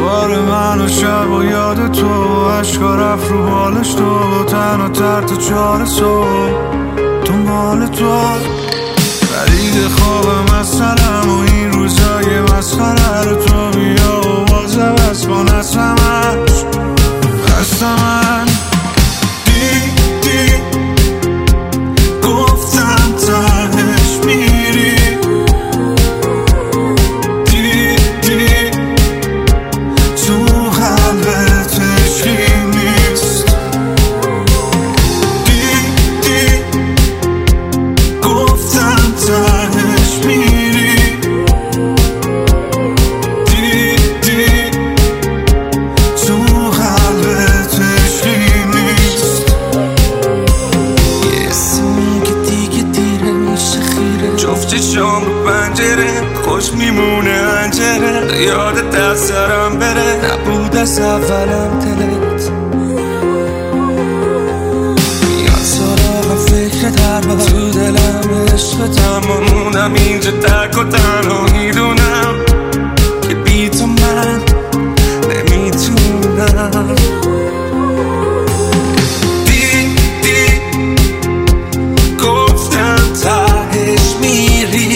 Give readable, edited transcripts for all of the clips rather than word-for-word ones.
دوباره من و شب و یاد تو، عشقا رفت رو بالش تو، تنها ترت چهار صبح دنبال تو. فرید خوابم از سرم و این روزای مسخره رو تو بیا و باز عوض کن از همش بست من. دیدی گفتم تهش میری، دیدی تو قلبت عشقی نیست، دیدی گفتم تهش میری، دیدی تو قلبت عشقی نیست. یه اسمی که دیگه دیره میشه خیره، جفت شام رو پنجره خوش میمونه انجره، یادت از سرم بره نبود از اولم دلت میاد سراغم فکرت هر وقت تو دلم عشقت، اما موندم اینجا تک و تنها میدونم که بی تو من نمیتونم. دیدی گفتم تهش میری،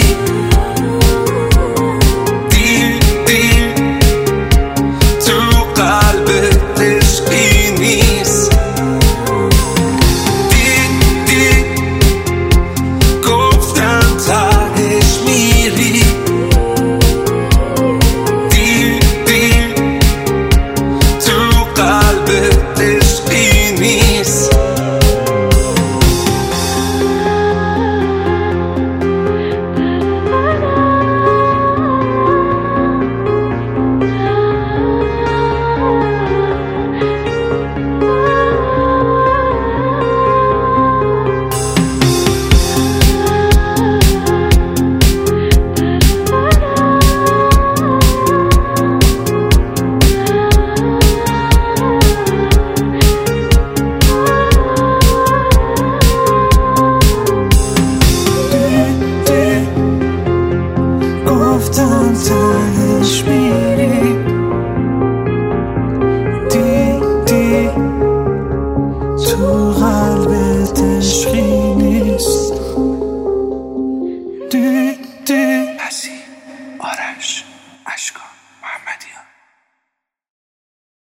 دیدی تو قلبت عشقی نیست، دیدی گفتم تهش میری، دیدی تو قلبت عشقی نیست. گفتم تهش میری، دیدی تو قلبت عشقی